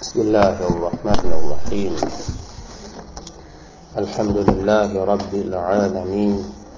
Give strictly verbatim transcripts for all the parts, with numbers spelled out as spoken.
بسم الله الرحمن الرحيم. الحمد لله رب العالمين،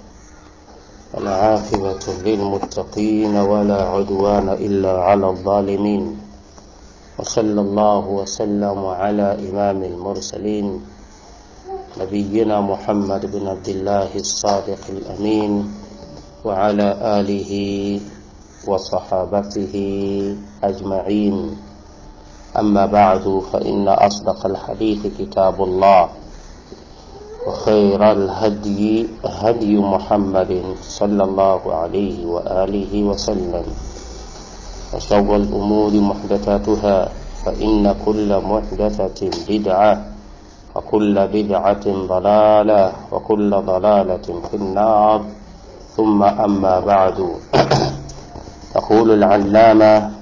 والعاقبة للمتقين ولا عدوان إلا على الظالمين، وصلى الله وسلم على إمام المرسلين نبينا محمد بن عبد الله الصادق الأمين وعلى آله وصحابته أجمعين. أما بعد، فإن أصدق الحديث كتاب الله، وخير الهدي هدي محمد صلى الله عليه وآله وسلم، وشر الأمور محدثاتها، فإن كل محدثة بدعة، وكل بدعة ضلالة، وكل ضلالة في النار. ثم أما بعد. يقول العلامة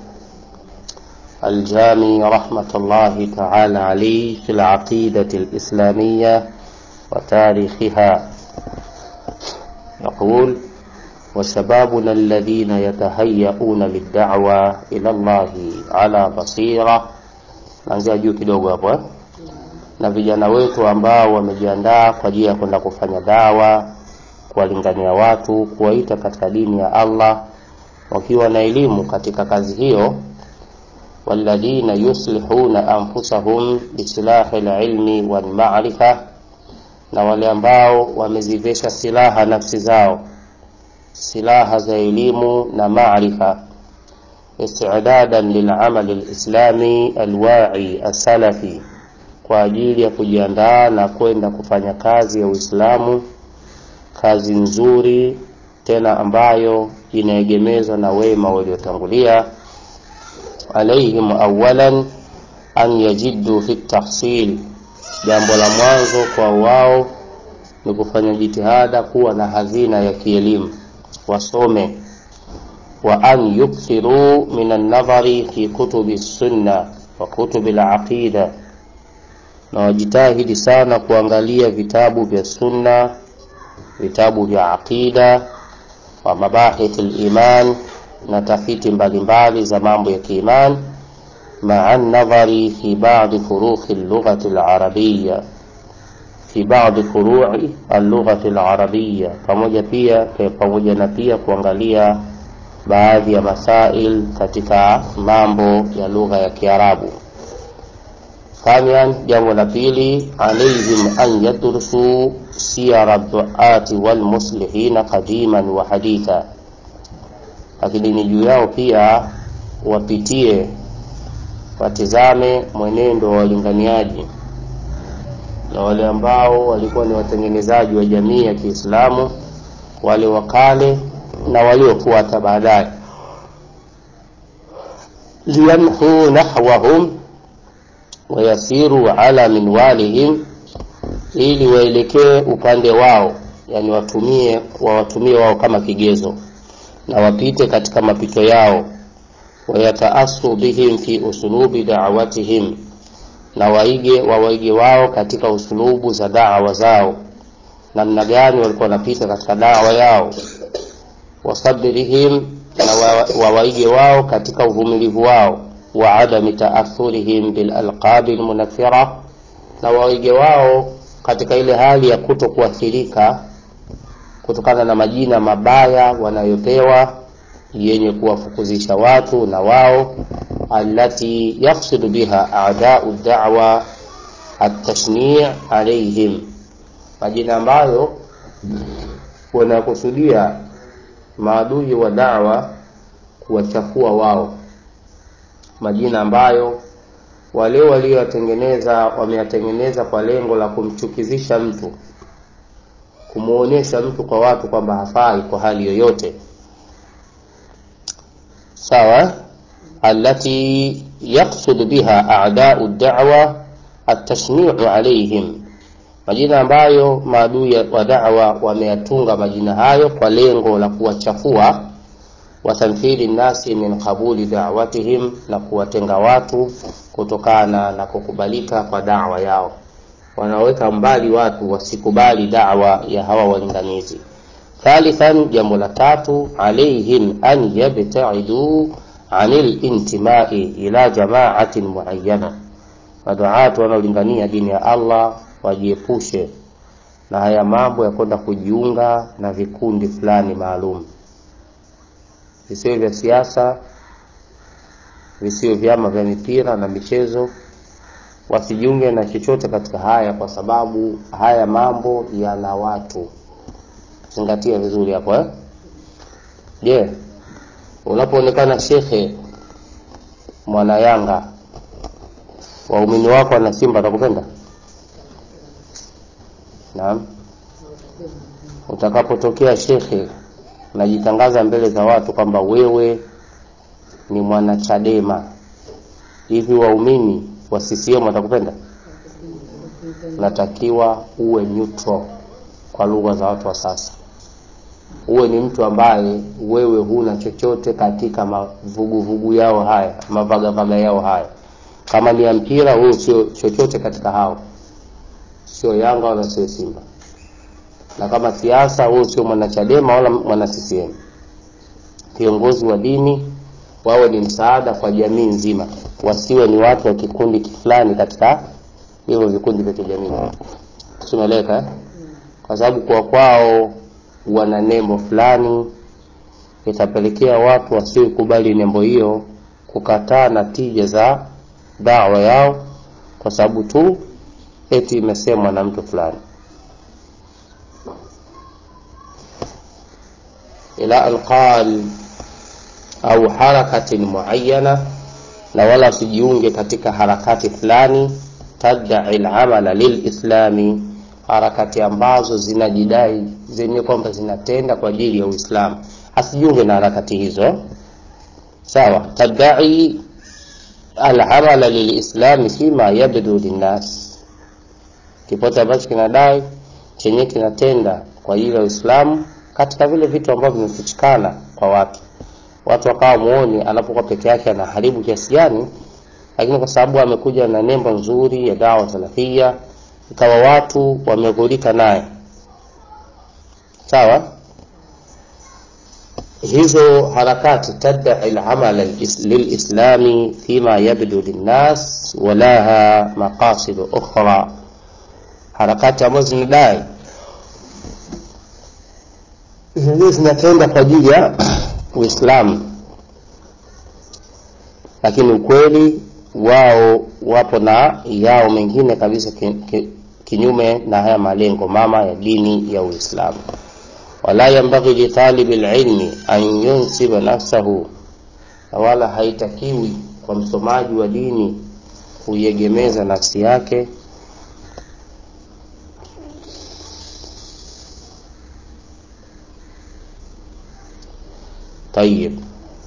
الجامي رحمة الله تعالى عليه في العقيدة الإسلامية وتاريخها، يقول: وشبابنا الذين يتهيئون للدعوة إلى الله على بصيرة. Nanzia juu kidogo hapo. Na vijana wetu ambao wamejiandaa kwa ajili ya kwenda kufanya dawa, kuwalingania watu, kuwaita katika dini ya Allah, wakiwa na elimu katika kazi hiyo. والذين يصلحون أنفسهم بسلاح العلم والمعرفة, na wale ambao wamezivesha silaha nafsi zao, silaha za elimu na maarifa, isti'dadan lil'amal al-islami al-wa'i as-salafi, kwa ajili ya kujiandaa na kwenda kufanya kazi ya Uislamu, kazi nzuri tena ambayo inaegemezwa na wema waliotangulia. عليهم أولا أن يجدوا في التحصيل, jambo la mwanzo kwa wao ni kufanya jitihada kuwa na hazina ya kielimu, wasome. Wa an yukthiru min an-nadhari fi kutubi sunna wa kutubi al-aqida, na wajitahidi sana kuangalia vitabu vya sunna, vitabu vya aqida, wa mabahith al-iman, na tafiti mbalimbali za mambo ya kiimani, ma'a an-nadhari fi ba'd furu' al-lugha al-arabiyya fi ba'd furu' al-lugha al-arabiyya, pamoja pia pamoja na pia kuangalia baadhi ya masail katika mambo ya lugha ya Kiarabu. Thaniyan, jambo la pili, alayhim an yadrusu siyar ad-du'ati wal muslihin qadiman wa haditha, lakini ni juu yao pia wapitie, watizame mwenendo wa walinganiaji na wale ambao walikuwa ni watengenezaji wa jamii ya Kiislamu, wale wakale na waliofuata baadaye, liyanhu nahwahum wa yasiru ala minwalihim, ili waelekee upande wao, yani watumie wawatumie wao kama kigezo na wapite katika mapito yao. Wayataasu bihim fi usulubi da'watihim, na waige waige wao katika usulubu za da'wa zao, namna gani walikuwa wanapita katika da'wa yao. Wasabrihim, na waige wao katika uvumilivu wao. Wa adami ta'athurihim bil alqab al munaffira, na waige wao katika ile hali ya kutokuathirika kutokana na majina mabaya wanayopewa yenye kuwafukuzisha watu na wao, allati yaqsidu biha a'da'u ad-da'wa at-tashni' alayhim, majina ambayo wanakusudia maadui wa da'wa kuwachafua wao, majina ambayo wale waliotengeneza wameyatengeneza kwa lengo la kumchukizisha mtu, kumuonesha mtu kwa watu kwamba hafai kwa hali yoyote. Sawa. Allati yaqsud biha a'da'u ad-da'wa at-tashni'u alayhim, majina ambayo maadui wa da'wa wameyatunga majina hayo kwa lengo la kuwachafua, wa tanfiri nasi min qabuli da'watihim, na kuwatenga watu kutokana na kukubalika kwa da'wa yao, wanaweka mbali watu wasikubali da'wa ya hawa walinganizi. Thalithan, jambo la tatu, alayhim an yabta'idu anil intima'i ila jama'atin muayyana, maduatu wanaolingania dini ya Allah wajiepushe na haya mambo ya kwenda kujiunga na vikundi fulani maalum, visio vya siasa, visio vyama vya mipira na michezo. Wasijiunge na chochote katika haya, kwa sababu haya mambo yana watu. Zingatia vizuri hapo eh. Je, yeah. Unapoonekana shekhe mwana Yanga, waumini wako na Simba watakupenda? Naam. Utakapotokea shekhe unajitangaza mbele za watu kwamba wewe ni mwana Chadema, hivi waumini wa C C M watakupenda? Natakiwa uwe neutral, kwa lugha za watu wa sasa. Uwe ni mtu ambaye wewe huna chochote katika mavuguvugu yao haya, mavagavaga yao haya. Kama ni mpira, wewe sio chochote katika hao, sio Yanga wala sio Simba. Na kama siasa, wewe sio mwana Chadema wala mwana C C M. Viongozi wa dini wawe ni msaada kwa jamii nzima, wasiwe ni watu wa kikundi fulani katika hivyo vikundi vya kijamii. Tumeeleka eh? Kwa sababu kwa kwao wana nembo fulani, itapelekea watu wasiokubali nembo hiyo kukataa natija za da'wa yao, kwa sababu tu eti imesemwa na mtu fulani. Ila alqal au harakati muayyana, na wala sijiunge katika harakati fulani tad'i al-amala lil-islami, harakati ambazo zinajidai zenye kwamba zinatenda kwa ajili ya Uislamu. Asijiunge na harakati hizo. Sawa, tad'i al-amala lil-islami fima yabdu lin-nas, kipote ambacho kinadai chenye kinatenda kwa ajili ya Uislamu katika vile vitu ambavyo vimefichikana kwa watu. Watu wakawa muone anapokuwa peke yake anaharibu kiasi gani, lakini kwa sababu amekuja na nembo nzuri ya dawa salafia, ikawa watu wamegulika naye. Sawa, hizo harakati tad'i al-amal lil-islami fima yabdu lin-nas walaha maqasid ukhra, harakati ambazo zinadai hizo zinatenda kwa ajili ya Uislamu, lakini ukweli wao wapo na yao mengine kabisa kinyume na haya malengo mama ya dini ya Uislamu. Wala yambaghi li talibil ilmi an yunsiba nafsahu, wala haitakiwi kwa msomaji wa dini kuiegemeza nafsi yake طيب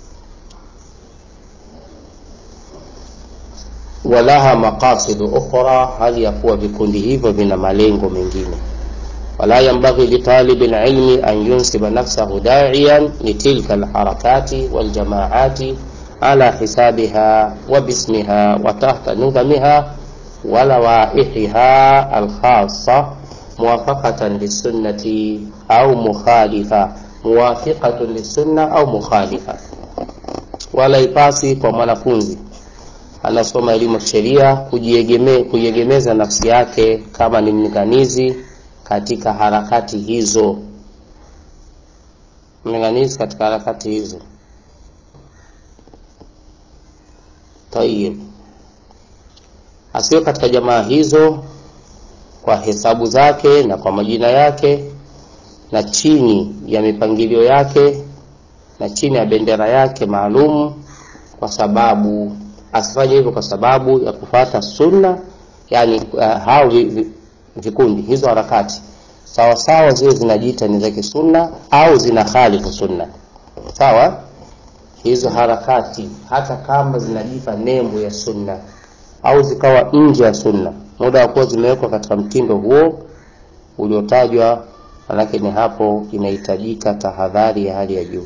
walaha maqasid ukhra, hali ya kuwa vikundi hivyo vina malengo mengine. Wala yambaghi li talibil ilmi an yunsiba nafsahu da'iyan li tilka alharakati wal jama'ati ala hisabiha wa bismiha wa tahta nudhamiha wa lawaihiha alkhassa muwafaqatan lisunnati au mukhalifa muwafiqatun lisunna au mukhalifa. Wala ipasi kwa mwanafunzi anasoma elimu ya sheria kujiegemea kuiegemeza nafsi yake kama ni mlinganizi katika harakati hizo, mlinganizi katika harakati hizo. Tayeb, asiwe katika jamaa hizo kwa hesabu zake na kwa majina yake na chini ya mipangilio yake na chini ya bendera yake maalum, kwa sababu asifanye hivyo kwa sababu ya kufuata sunna. Yani uh, hao vikundi hizo harakati sawa sawa zile zinajiita ni za sunna au zina khalifu sunna. Sawa, hizo harakati hata kama zinajipa nembo ya sunna au zikawa nje ya sunna, muda wa kuwa zimewekwa katika mtindo huo uliotajwa, lakini hapo inahitajika tahadhari ya hali ya juu.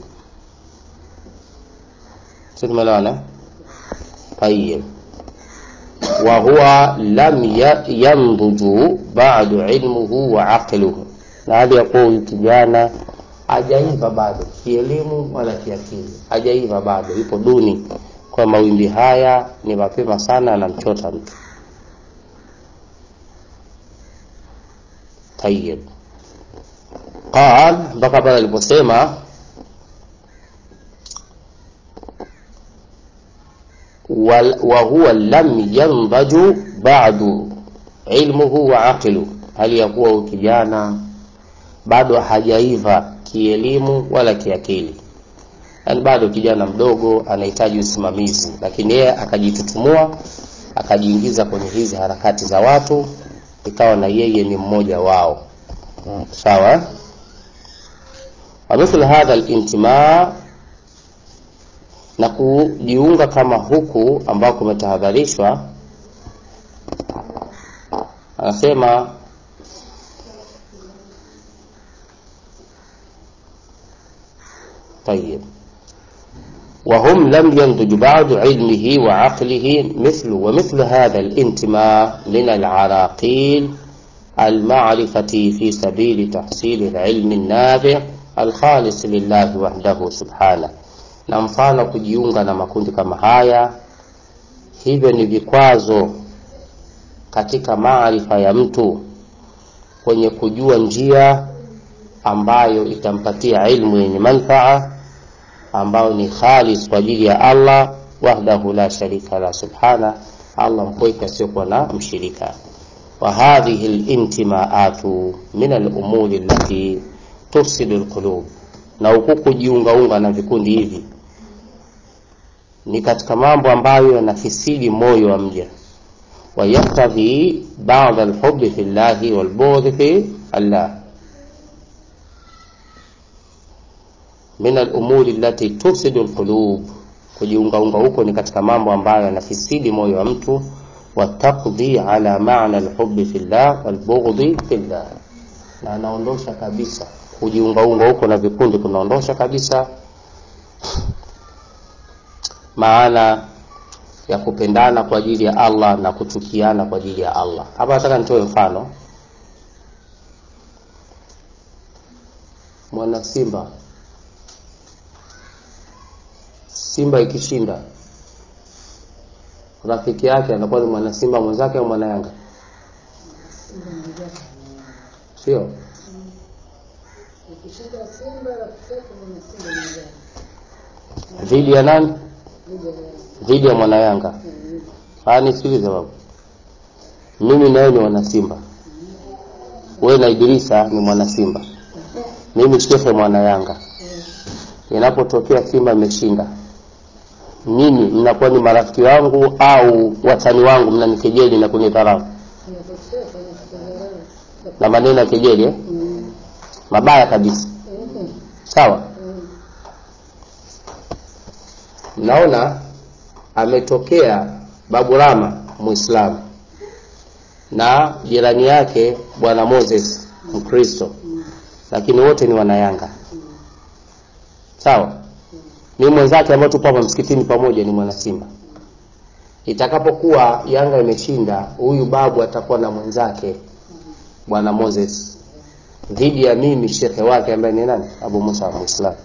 Sisi tumeelewana? Tayeb, wa huwa lam yanduju ba'du ilmuhu wa aqluhu, na hali ya kuwa kijana hajaiva bado kielimu wala kiakili, hajaiva bado, ipo duni. Kwa mawimbi haya ni mapema sana, anamchota mtu. Tayyib. Qal baka pale aliposema wa huwa lam yanbaju ba'du ilmuhu wa aqlu, hali ya kuwa kijana bado hajaiva kielimu wala kiakili. Yaani bado kijana mdogo anahitaji usimamizi, lakini yeye akajitutumua akajiingiza kwenye hizi harakati za watu, ikawa na yeye ni mmoja wao. Sawa? Amithal hadha al-intima, na kujiunga kama huku ambako umetahadharishwa. Anasema طيب وهم لم ينضج بعد علمه وعقله مثل ومثل هذا الانتماء من العراقيل المعرفة في سبيل تحصيل العلم النافع الخالص لله وحده سبحانه. Na mfano kujiunga na makundi kama haya, hivyo ni vikwazo katika maarifa ya mtu kwenye kujua njia ambayo itampatia ilmu yenye manfaa, ambayo ni khalis kwa ajili ya Allah wahdahu la sharika la subhana, Allah mpweke asiyokuwa na mshirika. Wa hadhihi al-intimaatu min al-umuri allati tufsidu al-qulub, na huku kujiunga unga na vikundi hivi ni katika mambo ambayo yanafisidi moyo wa mja. Wa yaktadhi ba'd al-hubb fi Allah wal bughd fi Allah min al-umuri allati tufsidu al-qulub. Kujiunga unga huko ni katika mambo ambayo yanafisidi moyo wa mtu. Wa taqdi ala ma'na al-hubb fi Allah wal bughd fi Allah, na anaondosha kabisa kujiunga unga huko na vikundi, kunaondosha kabisa maana ya kupendana kwa ajili ya Allah na kuchukiana kwa ajili ya Allah. Hapa nataka nitoe mfano. Mwana Simba, Simba ikishinda, rafiki yake anakuwa ni mwana Simba mwenzake au mwana Yanga? Sio? Ikishinda Simba rafiki yake mwana Simba mwenzake. Dhidi ya nani? Dhidi ya mwana Yanga. Hani sikiliza babu. Mimi nawe ni mwana Simba. Wewe na Idrisa ni mwana Simba. Mimi Sheikh mwana Yanga. Inapotokea Simba imeshinda, nyinyi mnakuwa ni marafiki wangu au watani wangu, mnanikejeli na kunidharau na maneno ya kejeli eh? Mabaya kabisa. Sawa? Naona ametokea Babu Rama Muislamu na jirani yake Bwana Moses Mkristo, lakini wote ni wana Yanga. Sawa? Mimi mwenzake ambao tupo hapa msikitini pamoja ni mwana Simba. Itakapokuwa Yanga imeshinda, huyu babu atakuwa na mwenzake Bwana Moses dhidi ya mimi shekhe wake ambaye ni nani? Abu Musa Muislamu.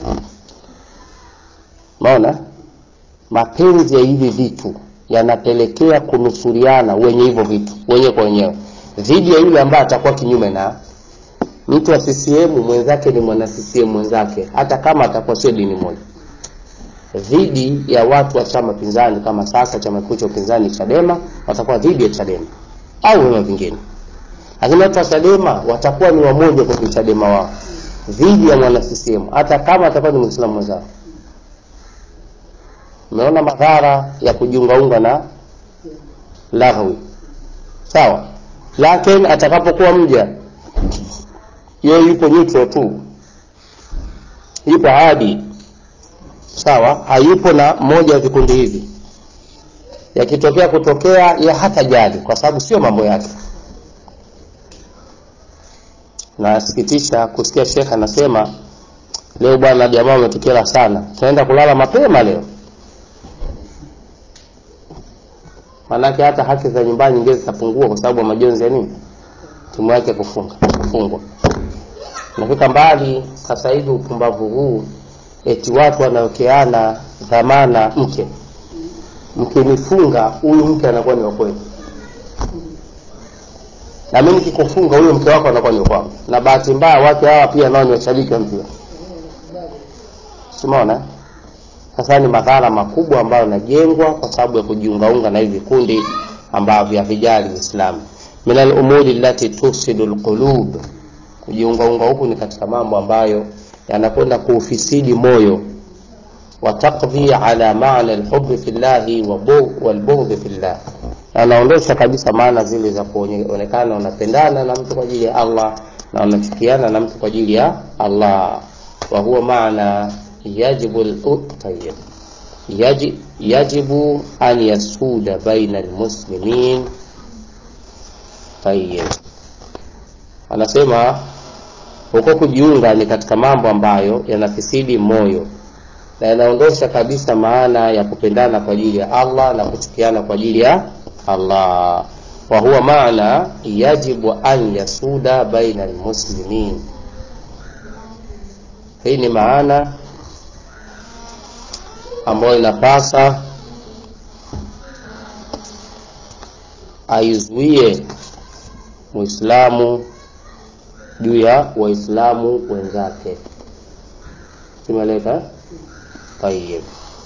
Maana mapenzi ya hivi vitu yanapelekea kunusuriana wenye hivyo vitu wenye kwa wenyewe dhidi ya yule ambaye atakuwa kinyume na mtu wa C C M. Mwenzake ni mwana C C M mwenzake, hata kama atakuwa sio dini moja, dhidi ya watu wa chama pinzani. Kama sasa chama kikuu cha upinzani Chadema watakuwa dhidi ya Chadema au vyama vingine, lakini watu wa Chadema watakuwa ni wamoja kwa Chadema wao dhidi ya mwana C C M, hata kama atakuwa ni Muislamu mwenzao. Umeona madhara ya kujiungaunga na lahwi. Sawa? Lakini atakapokuwa mja yeye yupo neutral tu, yupo hadi sawa, hayupo na moja ya vikundi hivi, yakitokea kutokea ya hata jali kwa sababu sio mambo yake. Na sikitisha kusikia Sheikh anasema leo bwana jamaa umetukera sana, tunaenda kulala mapema leo. Manake hata haki za nyumbani nyingine zitapungua kwa sababu ya majonzi ya nini? Timu yake kufunga, kufungwa. Nafika mbali sasa hivi upumbavu huu, eti watu wanaokeana dhamana mke. Mke nifunga, huyu mke anakuwa ni wa kweli. Na mimi nikikufunga huyo mke wako anakuwa ni kwangu. Na bahati mbaya watu hawa pia nao ni washabiki wa mpira. Umeona? Sasa ni madhara makubwa ambayo yanajengwa kwa sababu ya kujiungaunga na hivi kundi ambavyo havijali Uislamu. Minal umuri allati tufsidu alqulub. Kujiungaunga huku ni katika mambo ambayo yanakwenda kuufisidi moyo. Wa taqdi ala ma'na alhubb fillahi wa walbughd fillah. Anaondosha kabisa maana zile za kuonekana unapendana na mtu kwa ajili ya Allah na unachukiana na mtu kwa ajili ya Allah. Wa huwa maana yajibu al-tayyib yajib yajibu an yasuda baina al-muslimin. Tayyib anasema huko kujiunga ni katika mambo ambayo yanafisidi moyo na yanaondosha kabisa maana ya kupendana kwa ajili ya Allah na kuchukiana kwa ajili ya Allah. Wa huwa maana yajibu an yasuda baina al-muslimin. Hii ni maana ambayo inapasa aizuie Muislamu juu ya Waislamu wenzake. Tumeeleza? Tayyib.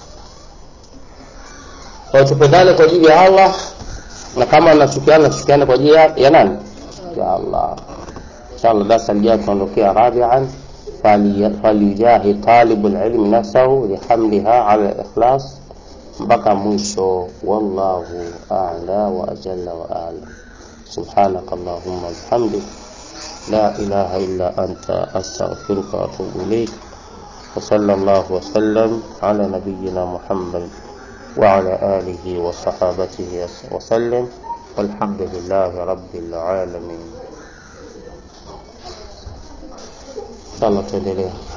Kwa tupendane kwa ajili ya Allah na kama anachukiana chukiana kwa ajili ya nani? Ya Allah. Inshallah darasa lijalo tuondokea rabi'an فليجاهد طالب العلم نفسه لحملها على الإخلاص بقى مشو. والله أعلى وأجل وأعلى. سبحانك اللهم وبحمدك لا إله إلا أنت أستغفرك وأتوب إليك. وصلى الله وسلم على نبينا محمد وعلى آله وصحابته وسلم والحمد لله رب العالمين. الله تعالى